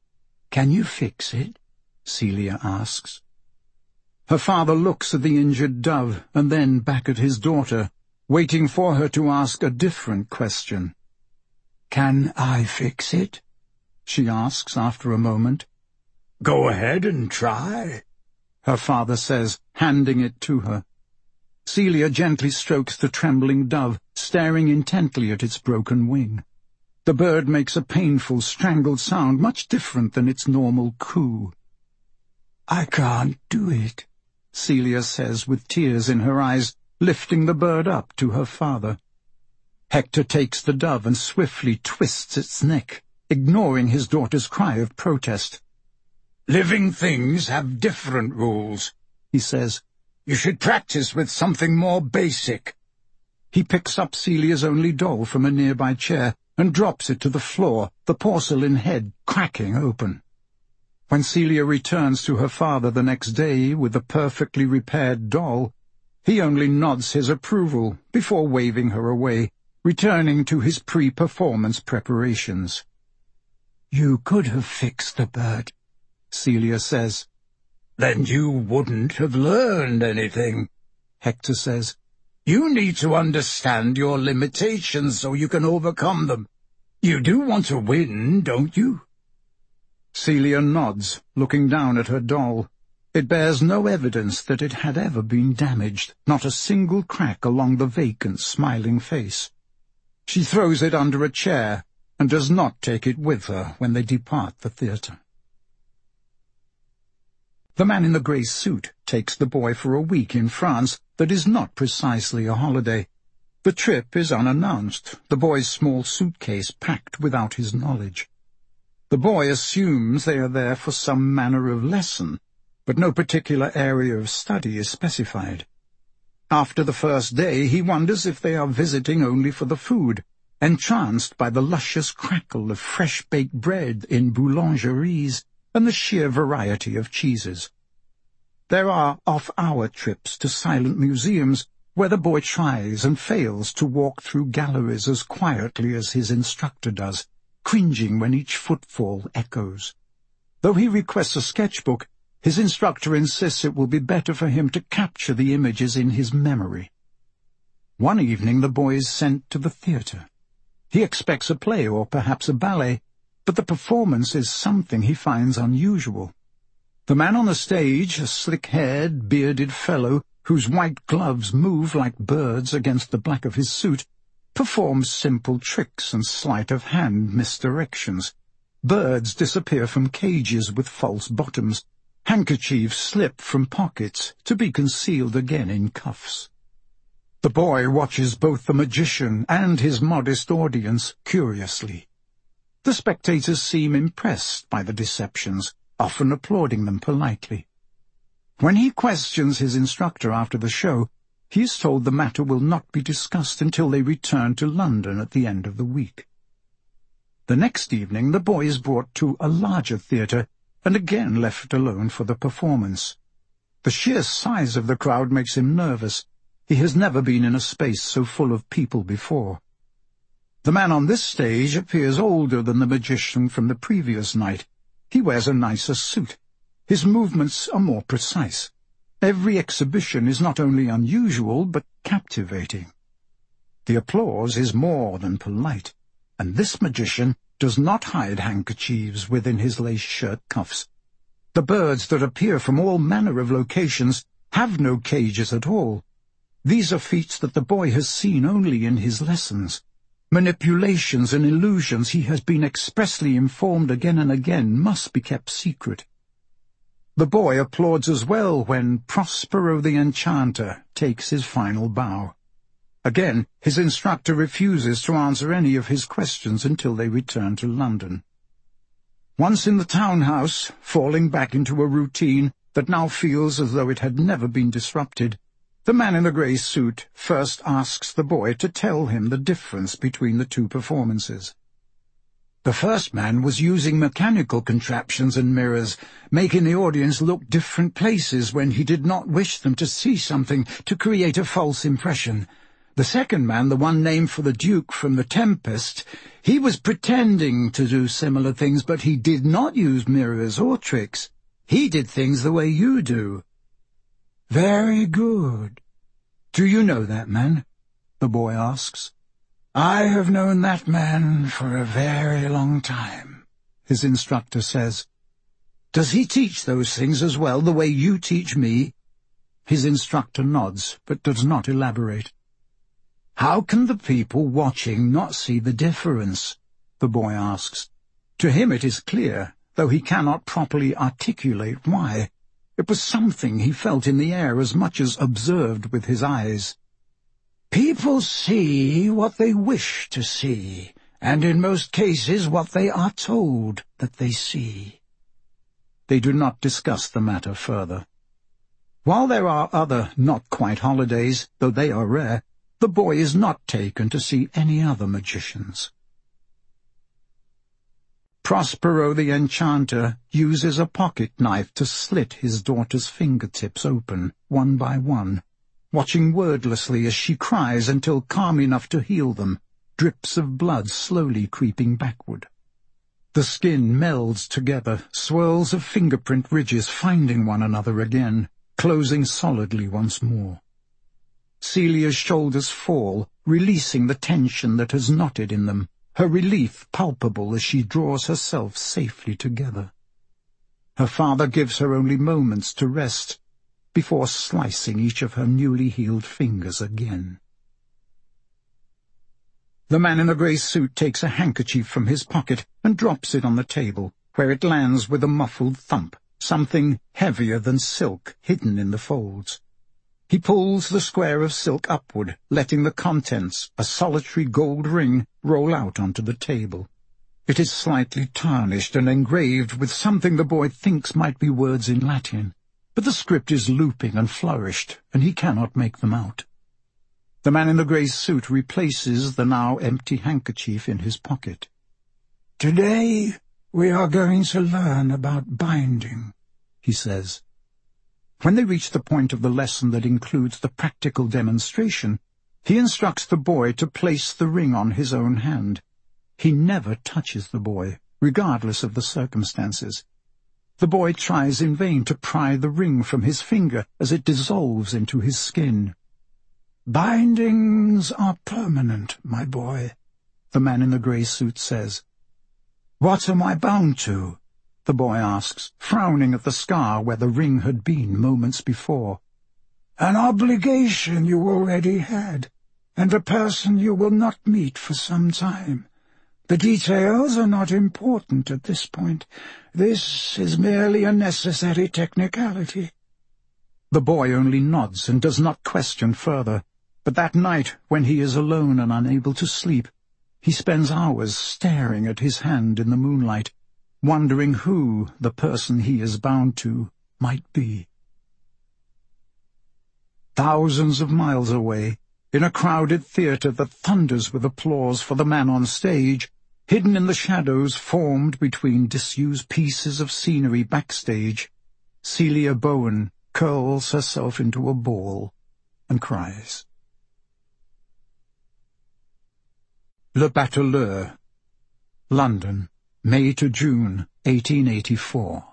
"Can you fix it?" Celia asks. Her father looks at the injured dove and then back at his daughter, waiting for her to ask a different question. "Can I fix it?" she asks after a moment. "Go ahead and try," her father says, handing it to her. Celia gently strokes the trembling dove, staring intently at its broken wing. The bird makes a painful, strangled sound, much different than its normal coo. "I can't do it," Celia says with tears in her eyes, lifting the bird up to her father. Hector takes the dove and swiftly twists its neck, ignoring his daughter's cry of protest. "Living things have different rules," he says. "You should practice with something more basic." He picks up Celia's only doll from a nearby chair and drops it to the floor, the porcelain head cracking open. When Celia returns to her father the next day with the perfectly repaired doll, he only nods his approval before waving her away, returning to his pre-performance preparations. "You could have fixed the bird," Celia says. "Then you wouldn't have learned anything," Hector says. "You need to understand your limitations so you can overcome them. You do want to win, don't you?" Celia nods, looking down at her doll. It bears no evidence that it had ever been damaged, not a single crack along the vacant, smiling face. She throws it under a chair and does not take it with her when they depart the theatre. The man in the grey suit takes the boy for a week in France that is not precisely a holiday. The trip is unannounced, the boy's small suitcase packed without his knowledge. The boy assumes they are there for some manner of lesson, but no particular area of study is specified. After the first day, he wonders if they are visiting only for the food, entranced by the luscious crackle of fresh-baked bread in boulangeries and the sheer variety of cheeses. There are off-hour trips to silent museums where the boy tries and fails to walk through galleries as quietly as his instructor does, cringing when each footfall echoes. Though he requests a sketchbook, his instructor insists it will be better for him to capture the images in his memory. One evening the boy is sent to the theatre. He expects a play or perhaps a ballet, but the performance is something he finds unusual. The man on the stage, a slick-haired, bearded fellow whose white gloves move like birds against the black of his suit, performs simple tricks and sleight-of-hand misdirections. Birds disappear from cages with false bottoms. Handkerchiefs slip from pockets to be concealed again in cuffs. The boy watches both the magician and his modest audience curiously. The spectators seem impressed by the deceptions, often applauding them politely. When he questions his instructor after the show, he is told the matter will not be discussed until they return to London at the end of the week. The next evening the boy is brought to a larger theatre and again left alone for the performance. The sheer size of the crowd makes him nervous. He has never been in a space so full of people before. The man on this stage appears older than the magician from the previous night. He wears a nicer suit. His movements are more precise. Every exhibition is not only unusual, but captivating. The applause is more than polite, and this magician does not hide handkerchiefs within his lace shirt cuffs. The birds that appear from all manner of locations have no cages at all. These are feats that the boy has seen only in his lessons. Manipulations and illusions he has been expressly informed again and again must be kept secret. The boy applauds as well when Prospero the Enchanter takes his final bow. Again, his instructor refuses to answer any of his questions until they return to London. Once in the townhouse, falling back into a routine that now feels as though it had never been disrupted, the man in the grey suit first asks the boy to tell him the difference between the two performances. The first man was using mechanical contraptions and mirrors, making the audience look different places when he did not wish them to see something to create a false impression. The second man, the one named for the Duke from The Tempest, he was pretending to do similar things, but he did not use mirrors or tricks. He did things the way you do." "Very good. Do you know that man?" the boy asks. "I have known that man for a very long time," his instructor says. "Does he teach those things as well, the way you teach me?" His instructor nods, but does not elaborate. "How can the people watching not see the difference?" the boy asks. To him it is clear, though he cannot properly articulate why. It was something he felt in the air as much as observed with his eyes. "People see what they wish to see, and in most cases what they are told that they see." They do not discuss the matter further. While there are other not-quite holidays, though they are rare, the boy is not taken to see any other magicians. Prospero the Enchanter uses a pocket-knife to slit his daughter's fingertips open, one by one, watching wordlessly as she cries until calm enough to heal them, drips of blood slowly creeping backward. The skin melds together, swirls of fingerprint ridges finding one another again, closing solidly once more. Celia's shoulders fall, releasing the tension that has knotted in them, her relief palpable as she draws herself safely together. Her father gives her only moments to rest, before slicing each of her newly healed fingers again. The man in the grey suit takes a handkerchief from his pocket and drops it on the table, where it lands with a muffled thump, something heavier than silk hidden in the folds. He pulls the square of silk upward, letting the contents, a solitary gold ring, roll out onto the table. It is slightly tarnished and engraved with something the boy thinks might be words in Latin, but the script is looping and flourished, and he cannot make them out. The man in the grey suit replaces the now empty handkerchief in his pocket. "Today we are going to learn about binding," he says. When they reach the point of the lesson that includes the practical demonstration, he instructs the boy to place the ring on his own hand. He never touches the boy, regardless of the circumstances. The boy tries in vain to pry the ring from his finger as it dissolves into his skin. "Bindings are permanent, my boy," the man in the grey suit says. "What am I bound to?" the boy asks, frowning at the scar where the ring had been moments before. "An obligation you already had, and a person you will not meet for some time. The details are not important at this point. This is merely a necessary technicality." The boy only nods and does not question further, but that night, when he is alone and unable to sleep, he spends hours staring at his hand in the moonlight, wondering who the person he is bound to might be. Thousands of miles away, in a crowded theatre that thunders with applause for the man on stage, hidden in the shadows formed between disused pieces of scenery backstage, Celia Bowen curls herself into a ball and cries. Le Bateleur, London, May to June, eighteen eighty-four.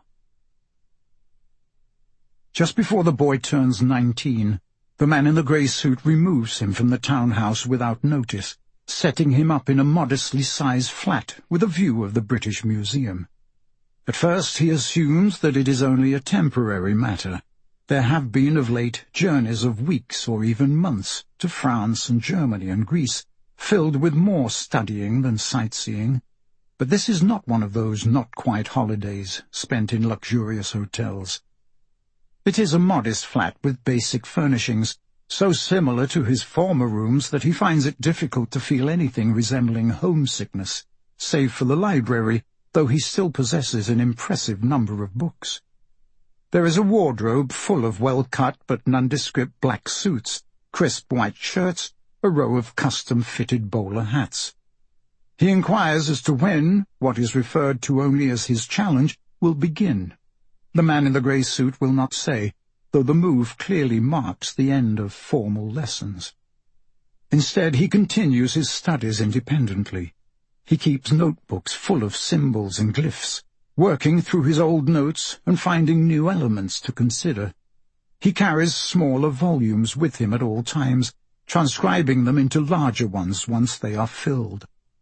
Just before the boy turns nineteen, the man in the grey suit removes him from the townhouse without notice, setting him up in a modestly sized flat with a view of the British Museum. At first he assumes that it is only a temporary matter. There have been of late journeys of weeks or even months to France and Germany and Greece, filled with more studying than sightseeing. But this is not one of those not-quite holidays spent in luxurious hotels. It is a modest flat with basic furnishings, so similar to his former rooms that he finds it difficult to feel anything resembling homesickness, save for the library, though he still possesses an impressive number of books. There is a wardrobe full of well-cut but nondescript black suits, crisp white shirts, a row of custom-fitted bowler hats. He inquires as to when what is referred to only as his challenge will begin. The man in the grey suit will not say, though the move clearly marks the end of formal lessons. Instead, he continues his studies independently. He keeps notebooks full of symbols and glyphs, working through his old notes and finding new elements to consider. He carries smaller volumes with him at all times, transcribing them into larger ones once they are filled.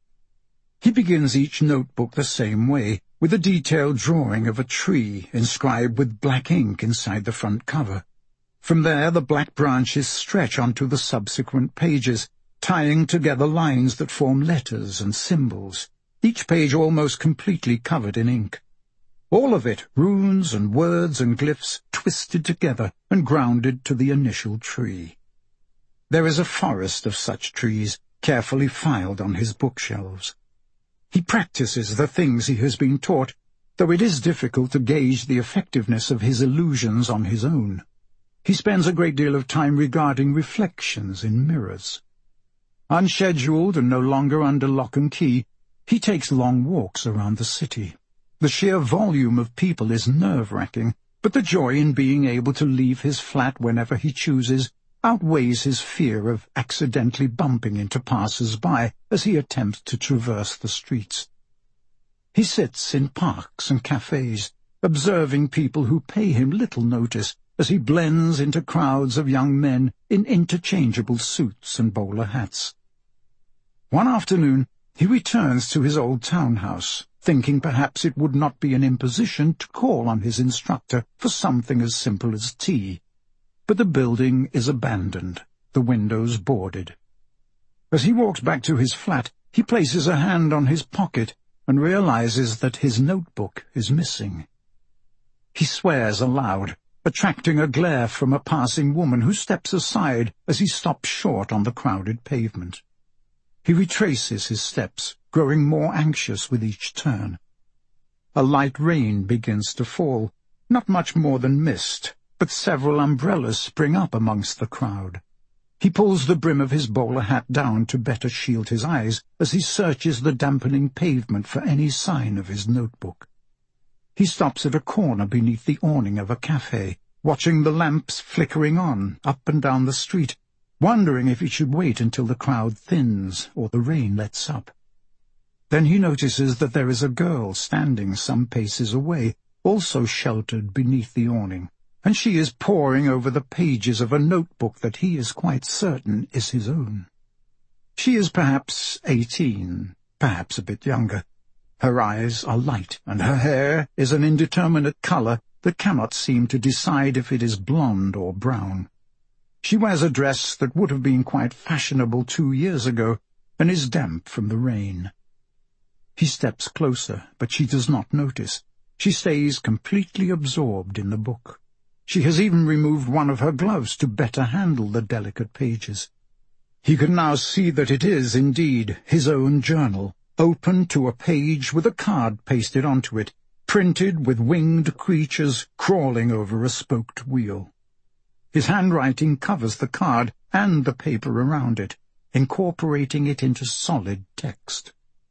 He begins each notebook the same way, with a detailed drawing of a tree inscribed with black ink inside the front cover. From there the black branches stretch onto the subsequent pages, tying together lines that form letters and symbols, each page almost completely covered in ink. All of it, runes and words and glyphs, twisted together and grounded to the initial tree. There is a forest of such trees, carefully filed on his bookshelves. He practices the things he has been taught, though it is difficult to gauge the effectiveness of his illusions on his own. He spends a great deal of time regarding reflections in mirrors. Unscheduled and no longer under lock and key, he takes long walks around the city. The sheer volume of people is nerve-wracking, but the joy in being able to leave his flat whenever he chooses outweighs his fear of accidentally bumping into passers-by as he attempts to traverse the streets. He sits in parks and cafes, observing people who pay him little notice as he blends into crowds of young men in interchangeable suits and bowler hats. One afternoon he returns to his old townhouse, thinking perhaps it would not be an imposition to call on his instructor for something as simple as tea. But the building is abandoned, the windows boarded. As he walks back to his flat, he places a hand on his pocket and realizes that his notebook is missing. He swears aloud, attracting a glare from a passing woman who steps aside as he stops short on the crowded pavement. He retraces his steps, growing more anxious with each turn. A light rain begins to fall, not much more than mist, but several umbrellas spring up amongst the crowd. He pulls the brim of his bowler hat down to better shield his eyes as he searches the dampening pavement for any sign of his notebook. He stops at a corner beneath the awning of a cafe, watching the lamps flickering on up and down the street, wondering if he should wait until the crowd thins or the rain lets up. Then he notices that there is a girl standing some paces away, also sheltered beneath the awning, and she is poring over the pages of a notebook that he is quite certain is his own. She is perhaps eighteen, perhaps a bit younger. Her eyes are light, and her hair is an indeterminate colour that cannot seem to decide if it is blonde or brown. She wears a dress that would have been quite fashionable two years ago, and is damp from the rain. He steps closer, but she does not notice. She stays completely absorbed in the book. She has even removed one of her gloves to better handle the delicate pages. He can now see that it is, indeed, his own journal, open to a page with a card pasted onto it, printed with winged creatures crawling over a spoked wheel. His handwriting covers the card and the paper around it, incorporating it into solid text.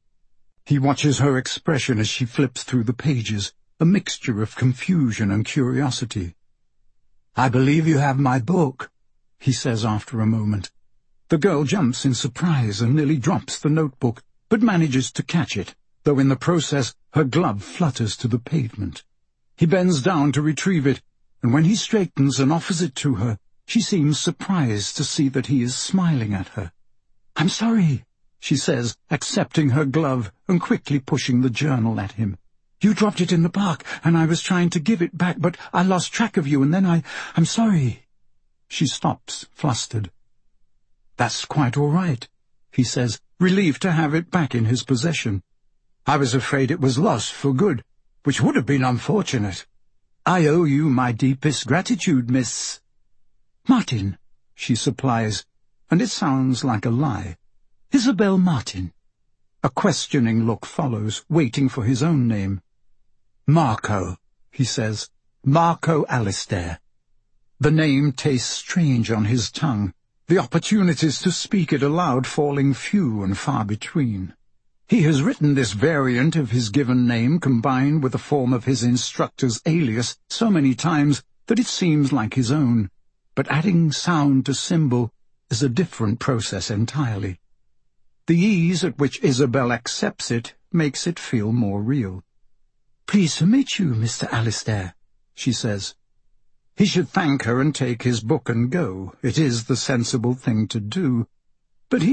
He watches her expression as she flips through the pages, a mixture of confusion and curiosity. "I believe you have my book," he says after a moment. The girl jumps in surprise and nearly drops the notebook, but manages to catch it, though in the process her glove flutters to the pavement. He bends down to retrieve it, and when he straightens and offers it to her, she seems surprised to see that he is smiling at her. "I'm sorry," she says, accepting her glove and quickly pushing the journal at him. "You dropped it in the park, and I was trying to give it back, but I lost track of you, and then I... I'm sorry." She stops, flustered. "That's quite all right," he says, relieved to have it back in his possession. "I was afraid it was lost for good, which would have been unfortunate. I owe you my deepest gratitude, Miss—" "Martin," she supplies, and it sounds like a lie. "Isabel Martin." A questioning look follows, waiting for his own name. "Marco," he says. "Marco Alistair." The name tastes strange on his tongue, the opportunities to speak it aloud falling few and far between. He has written this variant of his given name combined with the form of his instructor's alias so many times that it seems like his own, but adding sound to symbol, is a different process entirely. The ease at which Isabel accepts it makes it feel more real. "Pleased to meet you, Mister Alistair," she says. He should thank her and take his book and go. It is the sensible thing to do,